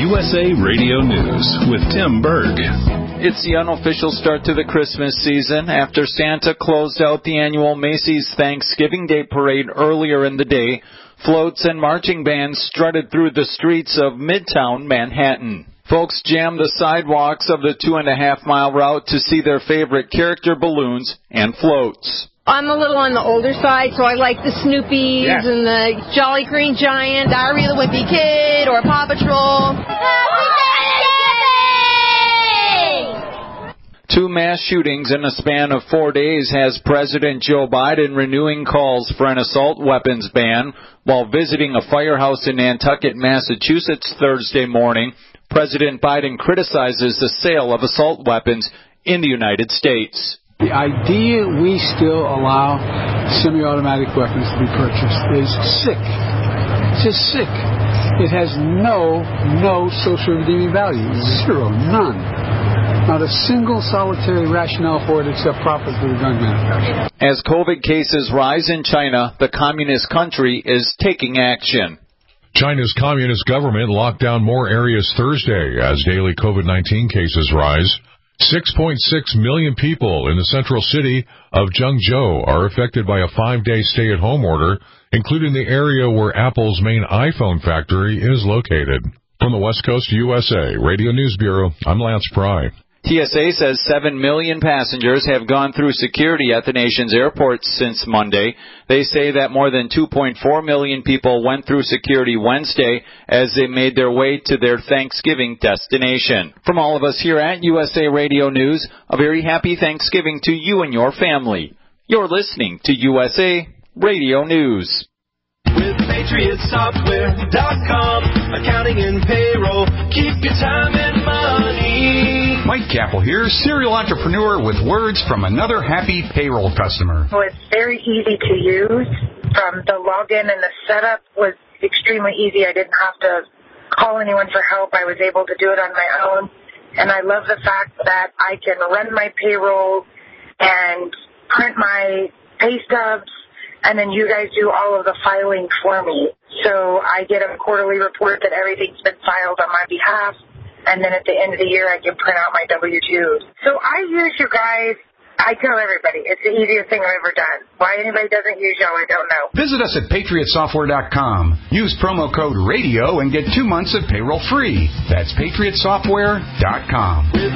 USA Radio News with Tim Berg. It's the unofficial start to the Christmas season after Santa closed out the annual Macy's Thanksgiving Day Parade earlier in the day. Floats and marching bands strutted through the streets of Midtown Manhattan. Folks jammed the sidewalks of the 2.5-mile route to see their favorite character balloons and floats. I'm a little on the older side, so I like the Snoopies and the Jolly Green Giant, Diary of the Wimpy Kid, or Paw Patrol. Happy Thanksgiving! 2 mass shootings in a span of 4 days has President Joe Biden renewing calls for an assault weapons ban. While visiting a firehouse in Nantucket, Massachusetts Thursday morning, President Biden criticizes the sale of assault weapons in the United States. The idea we still allow semi-automatic weapons to be purchased is sick. It's just sick. It has no social redeeming value. Zero. None. Not a single solitary rationale for it except profit for the gun manufacturer. As COVID cases rise in China, the communist country is taking action. China's communist government locked down more areas Thursday as daily COVID-19 cases rise. 6.6 million people in the central city of Zhengzhou are affected by a 5-day stay-at-home order, including the area where Apple's main iPhone factory is located. From the West Coast USA Radio News Bureau, I'm Lance Pry. TSA says 7 million passengers have gone through security at the nation's airports since Monday. They say that more than 2.4 million people went through security Wednesday as they made their way to their Thanksgiving destination. From all of us here at USA Radio News, a very happy Thanksgiving to you and your family. You're listening to USA Radio News. With PatriotSoftware.com, accounting and payroll, keep your time and money. Mike Capel here, serial entrepreneur with words from another happy payroll customer. Well, it's very easy to use. The login and the setup was extremely easy. I didn't have to call anyone for help. I was able to do it on my own. And I love the fact that I can run my payroll and print my pay stubs, and then you guys do all of the filing for me. So I get a quarterly report that everything's been filed on my behalf, and then at the end of the year I can print out my W-2s. So I use you guys. I tell everybody, it's the easiest thing I've ever done. Why anybody doesn't use y'all, I don't know. Visit us at PatriotSoftware.com. Use promo code RADIO and get 2 months of payroll free. That's PatriotSoftware.com. With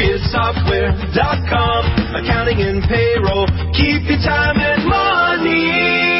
PatriotSoftware.com, accounting and payroll, keep your time and money.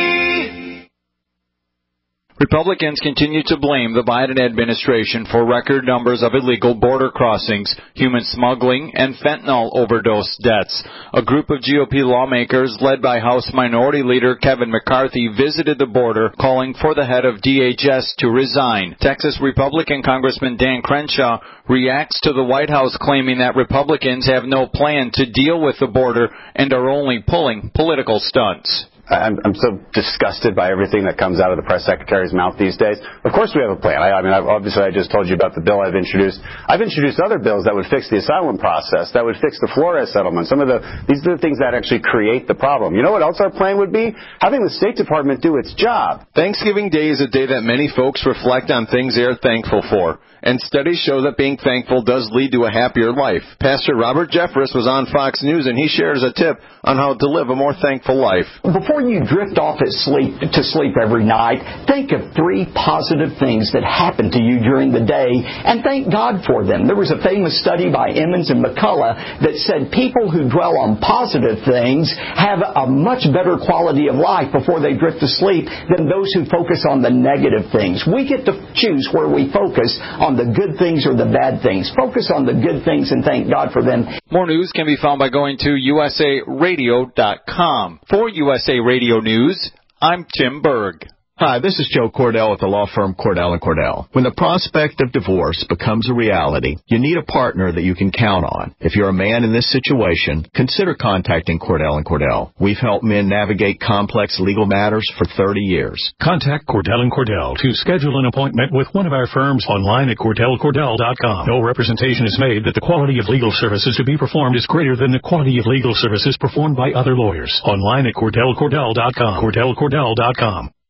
Republicans continue to blame the Biden administration for record numbers of illegal border crossings, human smuggling, and fentanyl overdose deaths. A group of GOP lawmakers led by House Minority Leader Kevin McCarthy visited the border, calling for the head of DHS to resign. Texas Republican Congressman Dan Crenshaw reacts to the White House claiming that Republicans have no plan to deal with the border and are only pulling political stunts. I'm so disgusted by everything that comes out of the press secretary's mouth these days. Of course we have a plan. Obviously I just told you about the bill I've introduced. I've introduced other bills that would fix the asylum process, that would fix the Flores settlement. These are the things that actually create the problem. You know what else our plan would be? Having the State Department do its job. Thanksgiving Day is a day that many folks reflect on things they are thankful for. And studies show that being thankful does lead to a happier life. Pastor Robert Jeffress was on Fox News, and he shares a tip on how to live a more thankful life. Before you drift off to sleep every night, think of 3 positive things that happened to you during the day and thank God for them. There was a famous study by Emmons and McCullough that said people who dwell on positive things have a much better quality of life before they drift to sleep than those who focus on the negative things. We get to choose where we focus on the good things or the bad things. Focus on the good things and thank God for them. More news can be found by going to usaradio.com. For USA Radio News, I'm Tim Berg. Hi, this is Joe Cordell at the law firm Cordell & Cordell. When the prospect of divorce becomes a reality, you need a partner that you can count on. If you're a man in this situation, consider contacting Cordell & Cordell. We've helped men navigate complex legal matters for 30 years. Contact Cordell & Cordell to schedule an appointment with one of our firms online at CordellCordell.com. No representation is made that the quality of legal services to be performed is greater than the quality of legal services performed by other lawyers. Online at CordellCordell.com. CordellCordell.com.